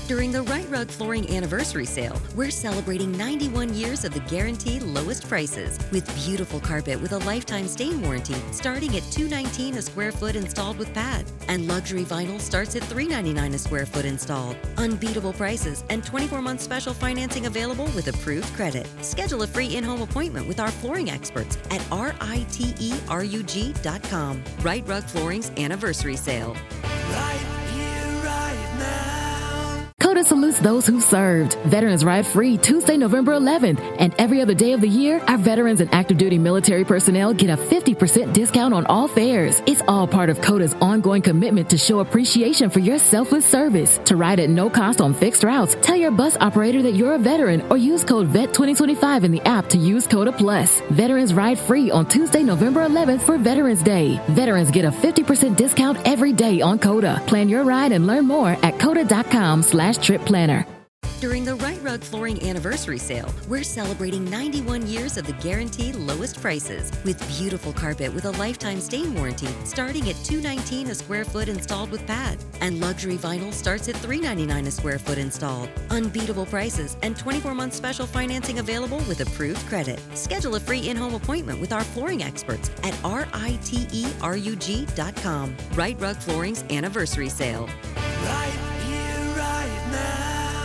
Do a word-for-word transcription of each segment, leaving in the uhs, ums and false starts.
During the Right Rug Flooring Anniversary Sale, we're celebrating ninety-one years of the guaranteed lowest prices with beautiful carpet with a lifetime stain warranty starting at two hundred nineteen dollars a square foot installed with pad. And luxury vinyl starts at three hundred ninety-nine dollars a square foot installed. Unbeatable prices and twenty-four month special financing available with approved credit. Schedule a free in-home appointment with our flooring experts at R I T E R U G dot com. Right Rug Flooring's Anniversary Sale. Right here, right now. COTA salutes those who served. Veterans Ride Free Tuesday, November eleventh. And every other day of the year, our veterans and active duty military personnel get a fifty percent discount on all fares. It's all part of COTA's ongoing commitment to show appreciation for your selfless service. To ride at no cost on fixed routes, tell your bus operator that you're a veteran or use code V E T twenty twenty-five in the app to use COTA Plus. Veterans Ride Free on Tuesday, November eleventh for Veterans Day. Veterans get a fifty percent discount every day on COTA. Plan your ride and learn more at COTA.com slash trip planner. During the Right Rug Flooring Anniversary Sale, we're celebrating ninety-one years of the guaranteed lowest prices with beautiful carpet with a lifetime stain warranty starting at two hundred nineteen dollars a square foot installed with pad. And luxury vinyl starts at three hundred ninety-nine dollars a square foot installed. Unbeatable prices and twenty-four month special financing available with approved credit. Schedule a free in-home appointment with our flooring experts at R I T E R U G dot com. Right Rug Flooring's Anniversary Sale. Right here, right now.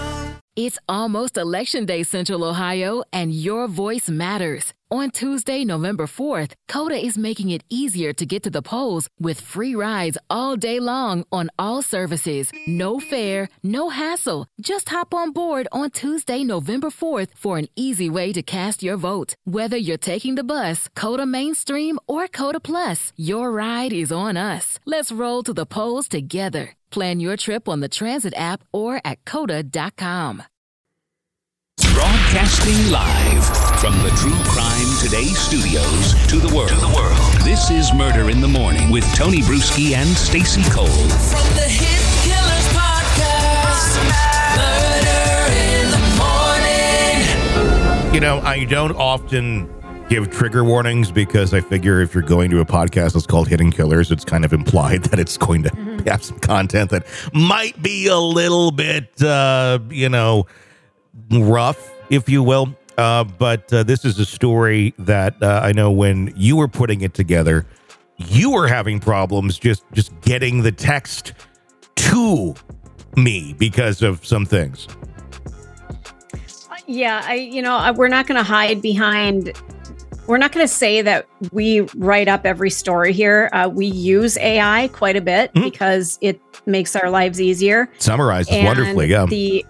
It's almost Election Day, Central Ohio, and your voice matters. On Tuesday, November fourth, COTA is making it easier to get to the polls with free rides all day long on all services. No fare, no hassle. Just hop on board on Tuesday, November fourth for an easy way to cast your vote. Whether you're taking the bus, COTA Mainstream, or COTA Plus, your ride is on us. Let's roll to the polls together. Plan your trip on the Transit app or at COTA dot com. Broadcasting live from the True Crime Today studios to the world. To the world. This is Murder in the Morning with Tony Bruschi and Stacey Cole. From the Hit Killers Podcast, Murder in the Morning. You know, I don't often give trigger warnings because I figure if you're going to a podcast that's called Hidden Killers, it's kind of implied that it's going to mm-hmm. have some content that might be a little bit, uh, you know, rough, if you will. Uh, but uh, this is a story that uh, I know when you were putting it together, you were having problems just, just getting the text to me because of some things. Yeah, I, you know, I, we're not going to hide behind, we're not going to say that we write up every story here. Uh, we use A I quite a bit mm-hmm. because it makes our lives easier. Summarizes and wonderfully, yeah. The,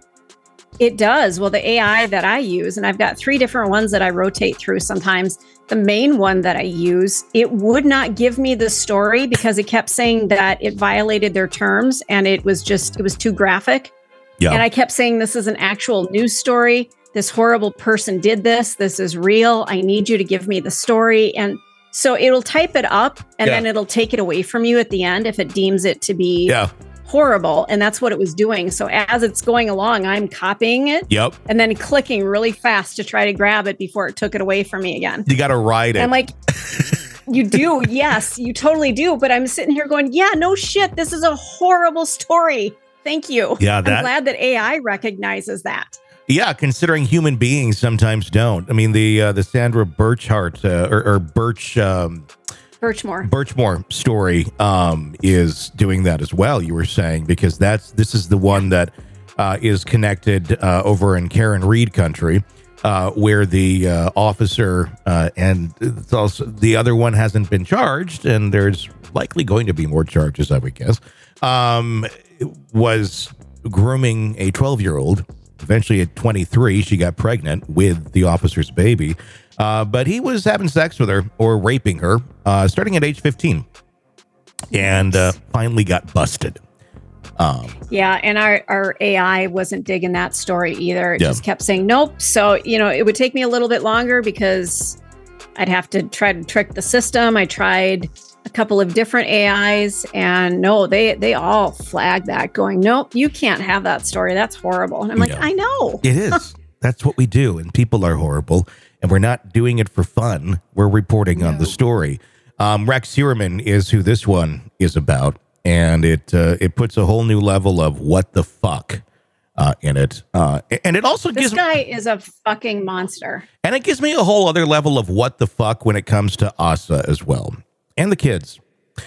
it does. Well, the A I that I use, and I've got three different ones that I rotate through sometimes. The main one that I use, it would not give me the story because it kept saying that it violated their terms and it was just, it was too graphic. Yeah. And I kept saying, this is an actual news story. This horrible person did this. This is real. I need you to give me the story. And so it'll type it up and yeah. then it'll take it away from you at the end if it deems it to be yeah. horrible. And that's what it was doing. So as it's going along, I'm copying it yep. and then clicking really fast to try to grab it before it took it away from me again. You got to ride it. I'm like, you do. Yes, you totally do. But I'm sitting here going, yeah, no shit. This is a horrible story. Thank you. Yeah, that, I'm glad that A I recognizes that. Yeah, considering human beings sometimes don't. I mean, the uh, the Sandra Birchhart uh, or, or Birch um, Birchmore Birchmore story um, is doing that as well. You were saying because that's this is the one that uh, is connected uh, over in Karen Reed country, uh, where the uh, officer uh, and it's also the other one hasn't been charged, and there's likely going to be more charges, I would guess. Um, was grooming a twelve-year-old. Eventually, at twenty-three, she got pregnant with the officer's baby. Uh, but he was having sex with her or raping her uh, starting at age fifteen and uh, finally got busted. Um, yeah, and our, our A I wasn't digging that story either. It yeah. just kept saying, nope. So, you know, it would take me a little bit longer because I'd have to try to trick the system. I tried a couple of different A Is and no, they they all flagged that going, nope, you can't have that story. That's horrible. And I'm like, yeah. I know. It is. That's what we do. And people are horrible. And we're not doing it for fun. We're reporting no. on the story. Um, Rex Heuermann is who this one is about. And it uh, it puts a whole new level of what the fuck uh, in it. Uh, and it also This gives guy is a fucking monster. and it gives me a whole other level of what the fuck when it comes to Asa as well. And the kids.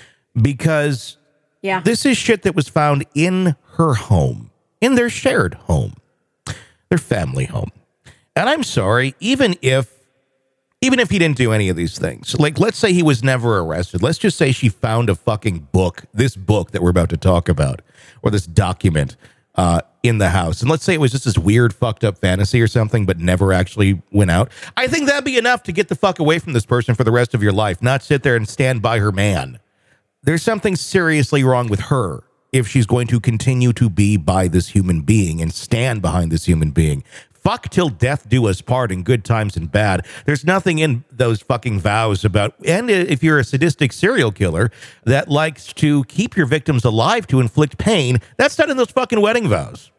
Because Yeah. this is shit that was found in her home, in their shared home, their family home. And I'm sorry, even if, even if he didn't do any of these things, like let's say he was never arrested. Let's just say she found a fucking book, this book that we're about to talk about, or this document uh, in the house. And let's say it was just this weird fucked up fantasy or something, but never actually went out. I think that'd be enough to get the fuck away from this person for the rest of your life, not sit there and stand by her man. There's something seriously wrong with her if she's going to continue to be by this human being and stand behind this human being. Fuck till death do us part in good times and bad. There's nothing in those fucking vows about, and if you're a sadistic serial killer that likes to keep your victims alive to inflict pain, that's not in those fucking wedding vows.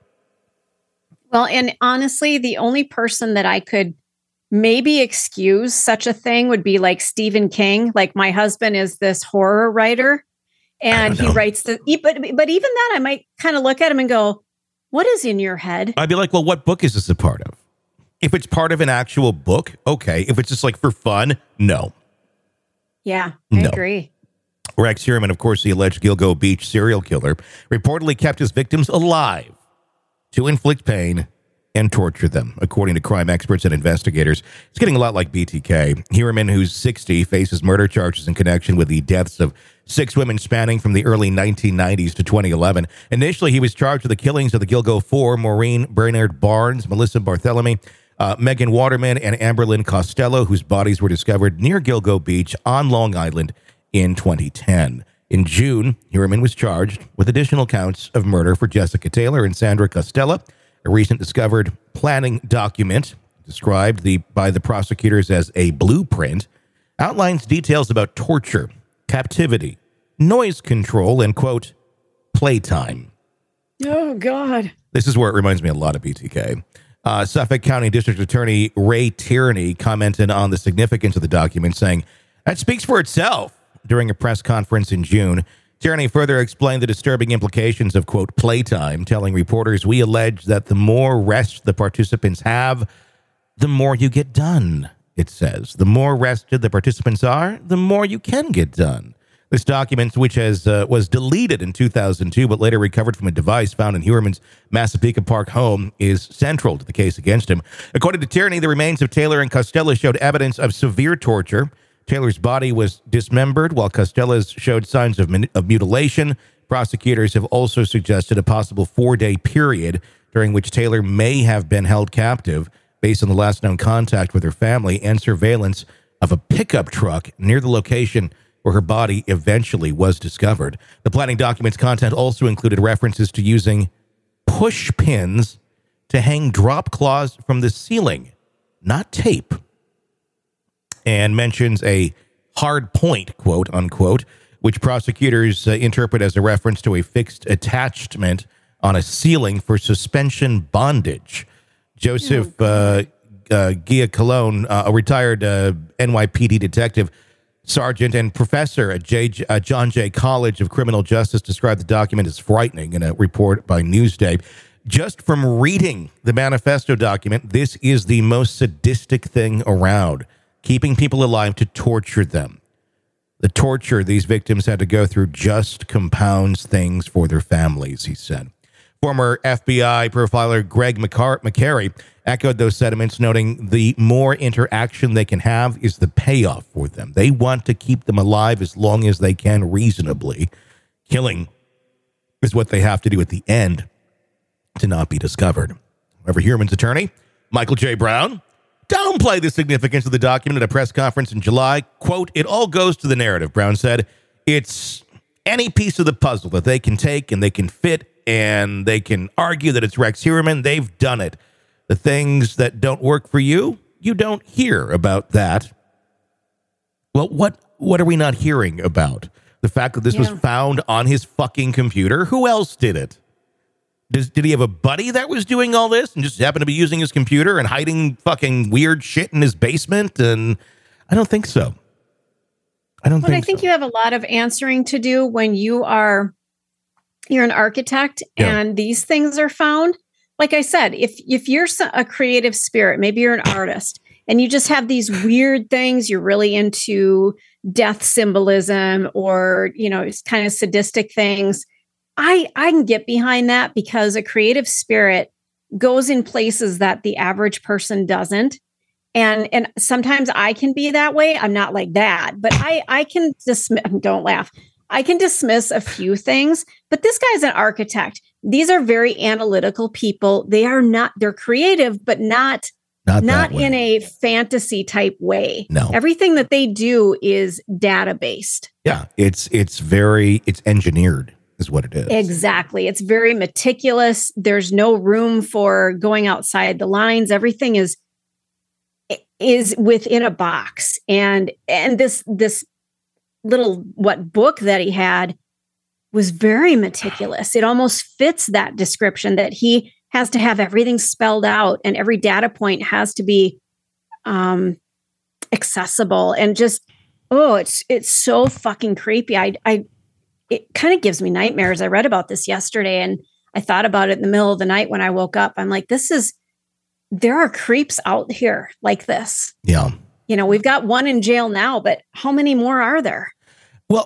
Well, and honestly, the only person that I could maybe excuse such a thing would be like Stephen King. Like my husband is this horror writer and he writes the, but, but even that I might kind of look at him and go, what is in your head? I'd be like, well, what book is this a part of? If it's part of an actual book, okay. If it's just like for fun, no. Yeah, I No. agree. Rex Heuermann, of course, the alleged Gilgo Beach serial killer, reportedly kept his victims alive to inflict pain and torture them, according to crime experts and investigators. It's getting a lot like B T K. Heuermann, who's sixty, faces murder charges in connection with the deaths of six women spanning from the early nineteen nineties to twenty eleven. Initially, he was charged with the killings of the Gilgo Four, Maureen Brainerd Barnes, Melissa Barthélemy, uh, Megan Waterman, and Amberlynn Costello, whose bodies were discovered near Gilgo Beach on Long Island in twenty ten. In June, Heuermann was charged with additional counts of murder for Jessica Taylor and Sandra Costello. A recent discovered planning document, described the, by the prosecutors as a blueprint, outlines details about torture, captivity, noise control, and, quote, playtime. Oh, God. This is where it reminds me a lot of B T K. Uh, Suffolk County District Attorney Ray Tierney commented on the significance of the document, saying, that speaks for itself. During a press conference in June, Tierney further explained the disturbing implications of, quote, playtime, telling reporters, we allege that the more rest the participants have, the more you get done, it says. The more rested the participants are, the more you can get done. This document, which has uh, was deleted in two thousand two, but later recovered from a device found in Heuermann's Massapequa Park home, is central to the case against him. According to Tierney, the remains of Taylor and Costello showed evidence of severe torture. Taylor's body was dismembered, while Costello's showed signs of, min- of mutilation. Prosecutors have also suggested a possible four-day period during which Taylor may have been held captive based on the last known contact with her family and surveillance of a pickup truck near the location where her body eventually was discovered. The planning document's content also included references to using push pins to hang drop claws from the ceiling, not tape, and mentions a hard point, quote unquote, which prosecutors uh, interpret as a reference to a fixed attachment on a ceiling for suspension bondage. Joseph uh, uh, Gia-Colon, uh, a retired uh, N Y P D detective, sergeant, and professor at J- uh, John Jay College of Criminal Justice, described the document as frightening in a report by Newsday. Just from reading the manifesto document, this is the most sadistic thing around. Keeping people alive to torture them. The torture these victims had to go through just compounds things for their families, he said. Former F B I profiler Greg McCar- McCary echoed those sentiments, noting the more interaction they can have is the payoff for them. They want to keep them alive as long as they can reasonably. Killing is what they have to do at the end to not be discovered. However, Heuermann's attorney, Michael J. Brown, downplay the significance of the document at a press conference in July. Quote, it all goes to the narrative, Brown said. It's any piece of the puzzle that they can take and they can fit and they can argue that it's Rex Heuermann. They've done it. The things that don't work for you, you don't hear about that. Well, what what are we not hearing about? The fact that this Yeah. was found on his fucking computer? Who else did it? Does, did he have a buddy that was doing all this and just happened to be using his computer and hiding fucking weird shit in his basement? And I don't think so. I don't But think I think so. you have a lot of answering to do when you are, you're an architect Yeah. and these things are found. like I said, if if you're a creative spirit, maybe you're an artist, and you just have these weird things, you're really into death symbolism or, you know, it's kind of sadistic things. I I can get behind that because a creative spirit goes in places that the average person doesn't. And and sometimes I can be that way. I'm not like that, but I I can dismiss, don't laugh. I can dismiss a few things, but this guy's an architect. These are very analytical people. They are not, they're creative, but not Not, not that way. in a fantasy type way. No. Everything that they do is data based. Yeah, it's it's very it's engineered is what it is. Exactly. It's very meticulous. There's no room for going outside the lines. Everything is is within a box. And and this this little what book that he had was very meticulous. It almost fits that description that he has to have everything spelled out and every data point has to be um, accessible and just, oh, it's it's so fucking creepy. I, I it kind of gives me nightmares. I read about this yesterday and I thought about it in the middle of the night when I woke up. I'm like, this is, there are creeps out here like this. Yeah. You know, we've got one in jail now, but how many more are there? Well,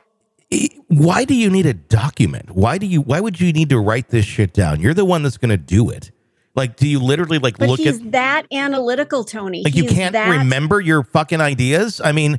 why do you need a document? Why do you? Why would you need to write this shit down? You're the one that's going to do it. Like, do you literally like But look he's at that analytical, Tony. like you He's can't that- remember your fucking ideas? I mean,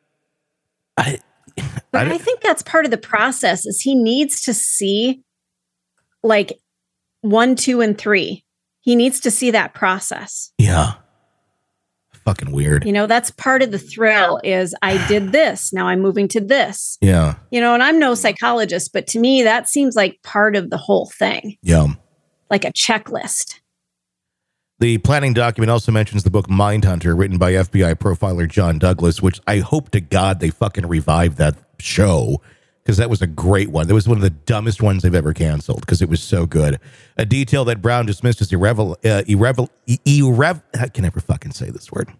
I. But I, I think that's part of the process is he needs to see like one, two, and three. He needs to see that process. yeah. Fucking weird. You know, that's part of the thrill is I did this. Now I'm moving to this. Yeah. You know, and I'm no psychologist, but to me, that seems like part of the whole thing, Yeah. like a checklist. The planning document also mentions the book Mindhunter, written by F B I profiler John Douglas, which I hope to God they fucking revive that show because that was a great one. That was one of the dumbest ones they've ever canceled because it was so good. A detail that Brown dismissed as irrevel, uh, irrevel, irrev, I can never fucking say this word.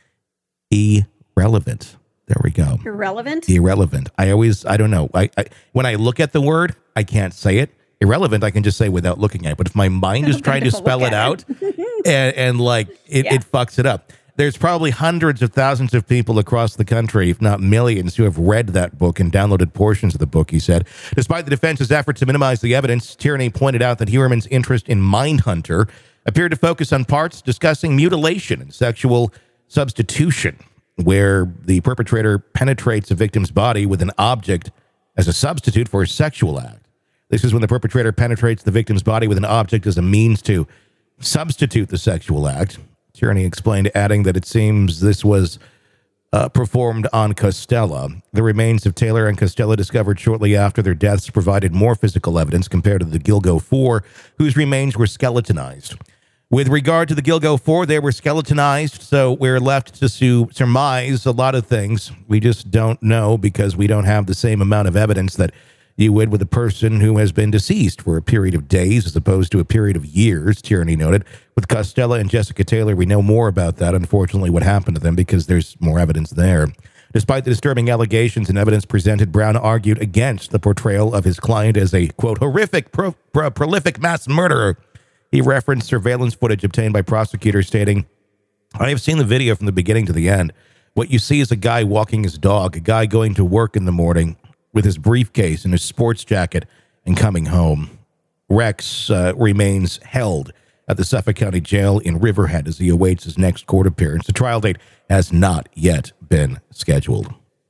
Irrelevant. There we go. Irrelevant? Irrelevant. I always, I don't know. I, I when I look at the word, I can't say it. Irrelevant, I can just say without looking at it. But if my mind is trying to spell it out and, and like it, Yeah. it fucks it up. There's probably hundreds of thousands of people across the country, if not millions, who have read that book and downloaded portions of the book, he said. Despite the defense's effort to minimize the evidence, Tierney pointed out that Heuermann's interest in Mindhunter appeared to focus on parts discussing mutilation and sexual substitution, where the perpetrator penetrates a victim's body with an object as a substitute for a sexual act. This is when the perpetrator penetrates the victim's body with an object as a means to substitute the sexual act. Tierney explained, adding that it seems this was uh, performed on Costella. The remains of Taylor and Costella, discovered shortly after their deaths, provided more physical evidence compared to the Gilgo Four, whose remains were skeletonized. With regard to the Gilgo Four, they were skeletonized, so we're left to su- surmise a lot of things. We just don't know because we don't have the same amount of evidence that you would with a person who has been deceased for a period of days as opposed to a period of years, Tierney noted. With Costella and Jessica Taylor, we know more about that, unfortunately, what happened to them because there's more evidence there. Despite the disturbing allegations and evidence presented, Brown argued against the portrayal of his client as a, quote, horrific, pro- pro- prolific mass murderer. He referenced surveillance footage obtained by prosecutors stating, I have seen the video from the beginning to the end. What you see is a guy walking his dog, a guy going to work in the morning with his briefcase and his sports jacket and coming home. Rex uh, remains held at the Suffolk County Jail in Riverhead as he awaits his next court appearance. The trial date has not yet been scheduled.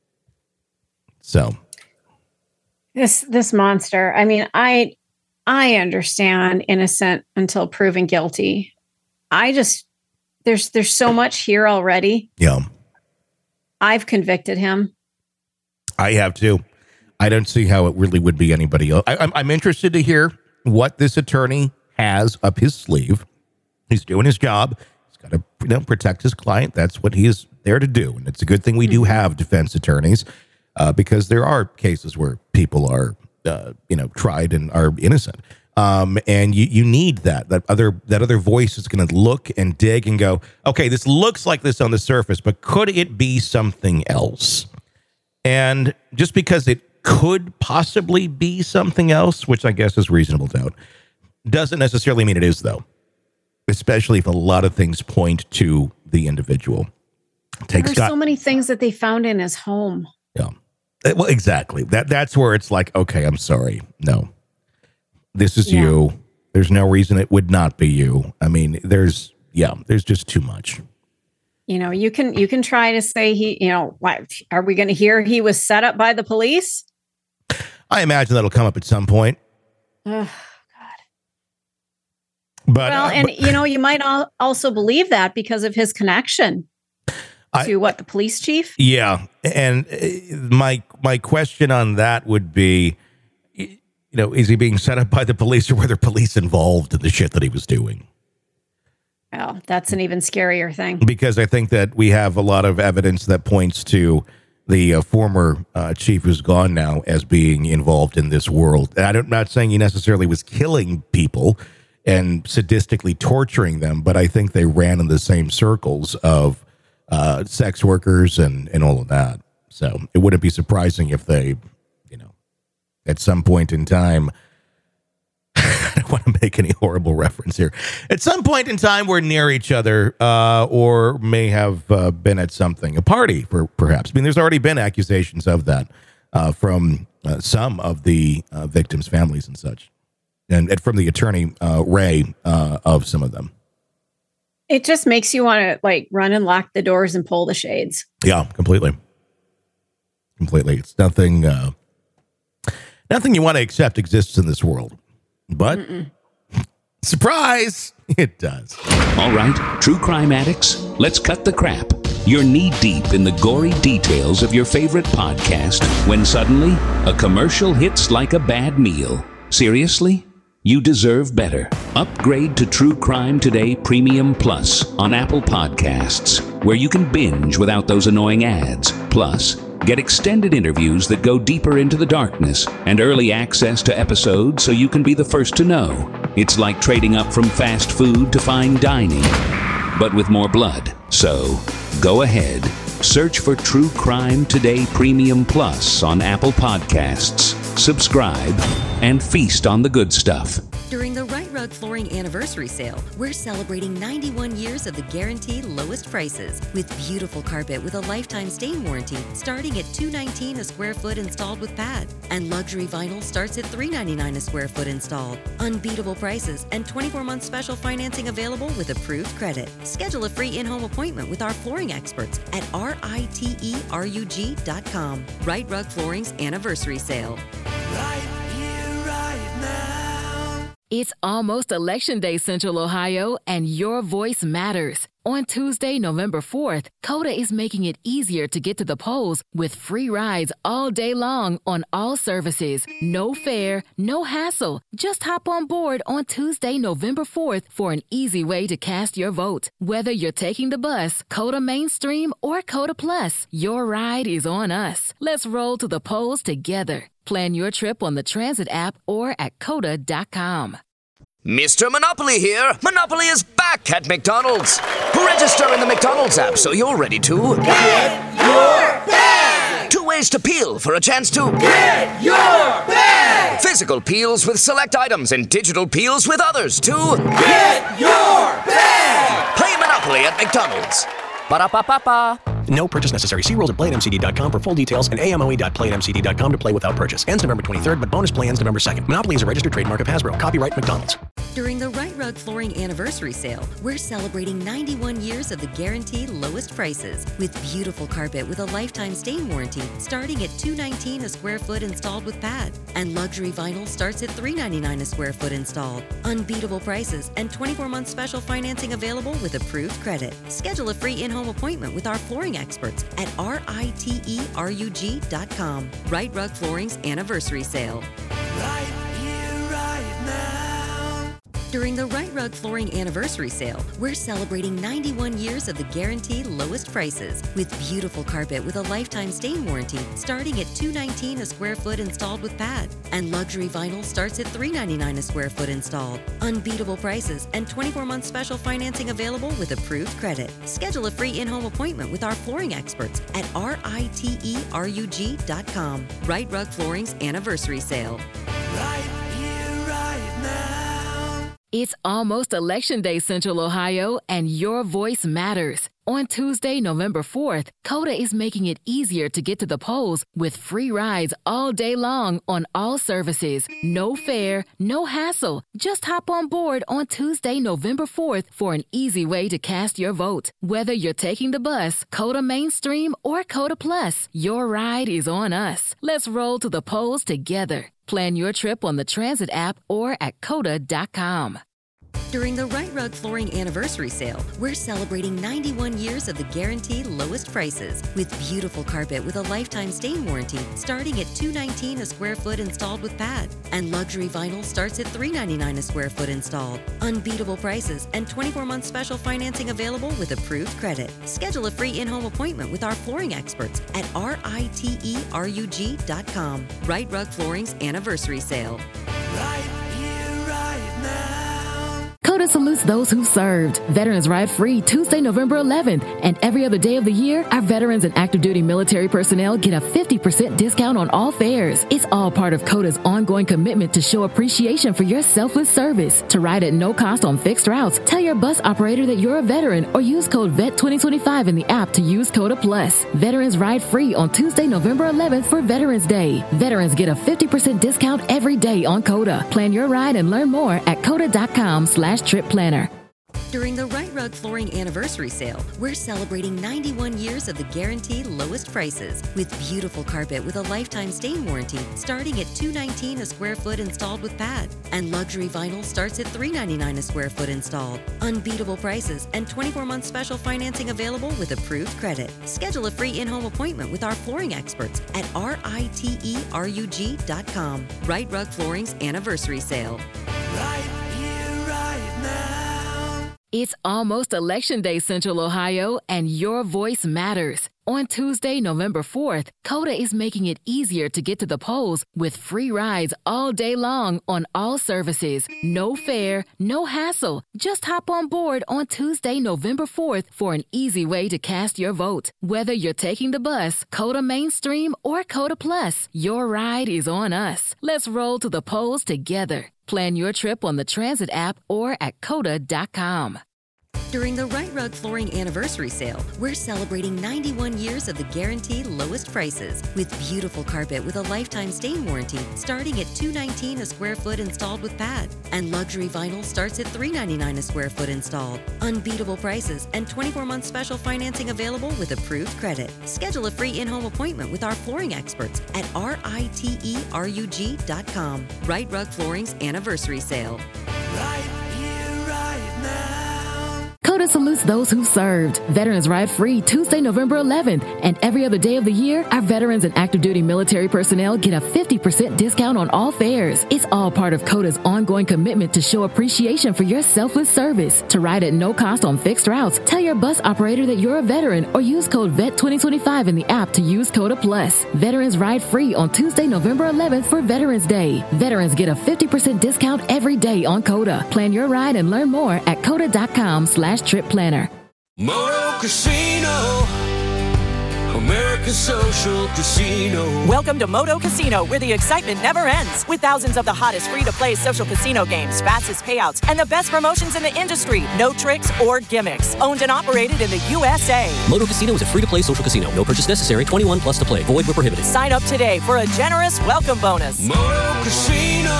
So, This this monster. I mean, I I understand innocent until proven guilty. I just there's there's so much here already. yeah, I've convicted him. I have too. I don't see how it really would be anybody else. I, I'm, I'm interested to hear what this attorney has up his sleeve. He's doing his job. He's got to, you know, protect his client. That's what he is there to do. And it's a good thing we do have defense attorneys uh, because there are cases where people are, uh, you know, tried and are innocent. Um, and you, you need that, that other, that other voice is going to look and dig and go, okay, this looks like this on the surface, but could it be something else? And just because it could possibly be something else, which I guess is reasonable doubt, Doesn't necessarily mean it is, though. Especially if a lot of things point to the individual. Take There's Scott. so many things that they found in his home. Yeah. Well, exactly. That that's where it's like, okay, I'm sorry. No. This is Yeah. you. There's no reason it would not be you. I mean, there's yeah, there's just too much. You know, you can you can try to say he, you know, what are we going to hear he was set up by the police? I imagine that'll come up at some point. Ugh. But Well, uh, and but you know, you might al- also believe that because of his connection I- to what the police chief. yeah, and uh, my my question on that would be, you know, is he being set up by the police, or were there police involved in the shit that he was doing? Well, that's an even scarier thing. Because I think that we have a lot of evidence that points to the uh, former uh, chief who's gone now as being involved in this world. And I'm not saying he necessarily was killing people and sadistically torturing them, but I think they ran in the same circles of uh, sex workers and, and all of that. So it wouldn't be surprising if they, you know, at some point in time, I don't want to make any horrible reference here. At some point in time, we're near each other, uh, or may have uh, been at something, a party, for perhaps. I mean, there's already been accusations of that uh, from uh, some of the uh, victims' families and such, and, and from the attorney uh, Ray uh, of some of them. It just makes you want to like run and lock the doors and pull the shades. Yeah, completely, completely. It's nothing, uh, nothing you want to accept exists in this world. But Mm-mm. surprise, it does. All right, true crime addicts, let's cut the crap. You're knee-deep in the gory details of your favorite podcast when suddenly a commercial hits like a bad meal. Seriously? You deserve better. Upgrade to True Crime Today Premium Plus on Apple Podcasts, where you can binge without those annoying ads. Plus, get extended interviews that go deeper into the darkness and early access to episodes so you can be the first to know. It's like trading up from fast food to fine dining, but with more blood. So, go ahead. Search for True Crime Today Premium Plus on Apple Podcasts. Subscribe and feast on the good stuff. During the Right Rug Flooring Anniversary Sale, we're celebrating ninety-one years of the guaranteed lowest prices with beautiful carpet with a lifetime stain warranty starting at two dollars and nineteen cents a square foot installed with pad. And luxury vinyl starts at three dollars and ninety-nine cents a square foot installed. Unbeatable prices and twenty-four month special financing available with approved credit. Schedule a free in-home appointment with our flooring experts at R I T E R U G dot com. Right Rug Flooring's Anniversary Sale. Right here, right now. It's almost Election Day, Central Ohio, and your voice matters. On Tuesday, November fourth, Coda is making it easier to get to the polls with free rides all day long on all services. No fare, no hassle. Just hop on board on Tuesday, November fourth for an easy way to cast your vote. Whether you're taking the bus, Coda Mainstream, or Coda Plus, your ride is on us. Let's roll to the polls together. Plan your trip on the Transit app or at coda dot com. Mister Monopoly here. Monopoly is back at McDonald's. Register in the McDonald's app so you're ready to Get your bag! Two ways to peel for a chance to Get your bag! Physical peels with select items and digital peels with others to Get your bag! play Monopoly at McDonald's. Ba-da-ba-ba-ba. No purchase necessary. See rules at play at m c d dot com for full details and a m o e dot play at m c d dot com to play without purchase. Ends November twenty-third, but bonus play ends November second. Monopoly is a registered trademark of Hasbro. Copyright McDonald's. During the Right Rug Flooring Anniversary Sale, we're celebrating ninety-one years of the guaranteed lowest prices with beautiful carpet with a lifetime stain warranty starting at two dollars and nineteen cents a square foot installed with pad. And luxury vinyl starts at three dollars and ninety-nine cents a square foot installed. Unbeatable prices and twenty-four month special financing available with approved credit. Schedule a free in-home appointment with our flooring experts at R I T E R U G dot com. Right Rug Flooring's Anniversary Sale. Right here, right now. During the Right Rug Flooring Anniversary Sale, we're celebrating ninety-one years of the guaranteed lowest prices with beautiful carpet with a lifetime stain warranty starting at two dollars and nineteen cents a square foot installed with pad. And luxury vinyl starts at three dollars and ninety-nine cents a square foot installed. Unbeatable prices and twenty-four month special financing available with approved credit. Schedule a free in-home appointment with our flooring experts at R I T E R U G dot com. Right Rug Flooring's Anniversary Sale. Right here, right now. It's almost Election Day, Central Ohio, and your voice matters. On Tuesday, November fourth, Coda is making it easier to get to the polls with free rides all day long on all services. No fare, no hassle. Just hop on board on Tuesday, November fourth for an easy way to cast your vote. Whether you're taking the bus, Coda Mainstream, or Coda Plus, your ride is on us. Let's roll to the polls together. Plan your trip on the Transit app or at coda dot com. During the Right Rug Flooring Anniversary Sale, we're celebrating ninety-one years of the guaranteed lowest prices with beautiful carpet with a lifetime stain warranty starting at two hundred nineteen dollars a square foot installed with pad. And luxury vinyl starts at three hundred ninety-nine dollars a square foot installed. Unbeatable prices and twenty-four month special financing available with approved credit. Schedule a free in-home appointment with our flooring experts at R I T E R U G dot com. Right Rug Flooring's Anniversary Sale. Right here, right now. Coda salutes those who served. Veterans ride free Tuesday, November eleventh, and every other day of the year, our veterans and active duty military personnel get a fifty percent discount on all fares. It's all part of Coda's ongoing commitment to show appreciation for your selfless service. To ride at no cost on fixed routes, tell your bus operator that you're a veteran or use code V E T twenty twenty-five in the app to use Coda Plus. Veterans ride free on Tuesday, November eleventh for Veterans Day. Veterans get a fifty percent discount every day on Coda. Plan your ride and learn more at coda dot com slash trip planner. During the Right Rug Flooring Anniversary Sale, we're celebrating ninety-one years of the guaranteed lowest prices with beautiful carpet with a lifetime stain warranty starting at two hundred nineteen dollars a square foot installed with pad. And luxury vinyl starts at three hundred ninety-nine dollars a square foot installed. Unbeatable prices and twenty-four month special financing available with approved credit. Schedule a free in-home appointment with our flooring experts at R I T E R U G dot com. Right Rug Flooring's Anniversary Sale. Right here, right now. It's almost Election Day, Central Ohio, and your voice matters. On Tuesday, November fourth, Coda is making it easier to get to the polls with free rides all day long on all services. No fare, no hassle. Just hop on board on Tuesday, November fourth for an easy way to cast your vote. Whether you're taking the bus, Coda Mainstream, or Coda Plus, your ride is on us. Let's roll to the polls together. Plan your trip on the Transit app or at coda dot com. During the Right Rug Flooring Anniversary Sale, we're celebrating ninety-one years of the guaranteed lowest prices with beautiful carpet with a lifetime stain warranty starting at two hundred nineteen dollars a square foot installed with pad. And luxury vinyl starts at three hundred ninety-nine dollars a square foot installed. Unbeatable prices and twenty-four month special financing available with approved credit. Schedule a free in-home appointment with our flooring experts at R I T E R U G dot com. Right Rug Flooring's Anniversary Sale. Right here, right now. Coda salutes those who served. Veterans ride free Tuesday, November eleventh, and every other day of the year, our veterans and active duty military personnel get a fifty percent discount on all fares. It's all part of Coda's ongoing commitment to show appreciation for your selfless service. To ride at no cost on fixed routes, tell your bus operator that you're a veteran or use code V E T twenty twenty-five in the app to use Coda Plus. Veterans ride free on Tuesday, November eleventh for Veterans Day. Veterans get a fifty percent discount every day on Coda. Plan your ride and learn more at coda dot com slash trip planner. Moto Casino, America's social casino. Welcome to Moto Casino, where the excitement never ends. With thousands of the hottest free-to-play social casino games, fastest payouts, and the best promotions in the industry. No tricks or gimmicks. Owned and operated in the U S A. Moto Casino is a free-to-play social casino. No purchase necessary. twenty-one plus to play. Void where prohibited. Sign up today for a generous welcome bonus. Moto Casino,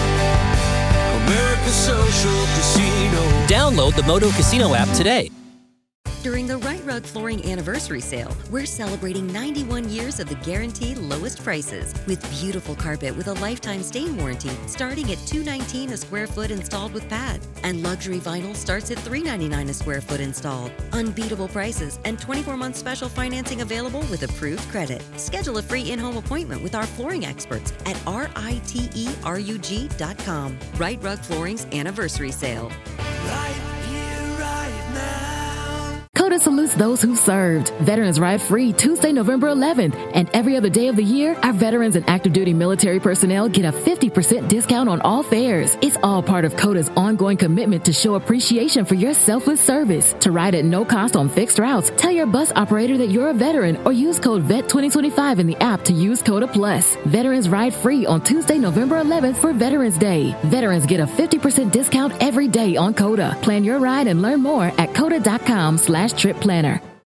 America's social casino. Download the Moto Casino app today. During the Right Rug Flooring Anniversary Sale, we're celebrating ninety-one years of the guaranteed lowest prices with beautiful carpet with a lifetime stain warranty starting at two hundred nineteen dollars a square foot installed with pad. And luxury vinyl starts at three hundred ninety-nine dollars a square foot installed. Unbeatable prices and twenty-four month special financing available with approved credit. Schedule a free in-home appointment with our flooring experts at R I T E R U G dot com. Right Rug Flooring's Anniversary Sale. Right here, right now. Coda salutes those who served. Veterans Ride Free Tuesday, November eleventh. And every other day of the year, our veterans and active duty military personnel get a fifty percent discount on all fares. It's all part of CODA's ongoing commitment to show appreciation for your selfless service. To ride at no cost on fixed routes, tell your bus operator that you're a veteran or use code V E T twenty twenty-five in the app to use CODA Plus. Veterans Ride Free on Tuesday, November eleventh for Veterans Day. Veterans get a fifty percent discount every day on CODA. Plan your ride and learn more at coda.com slash trip planner.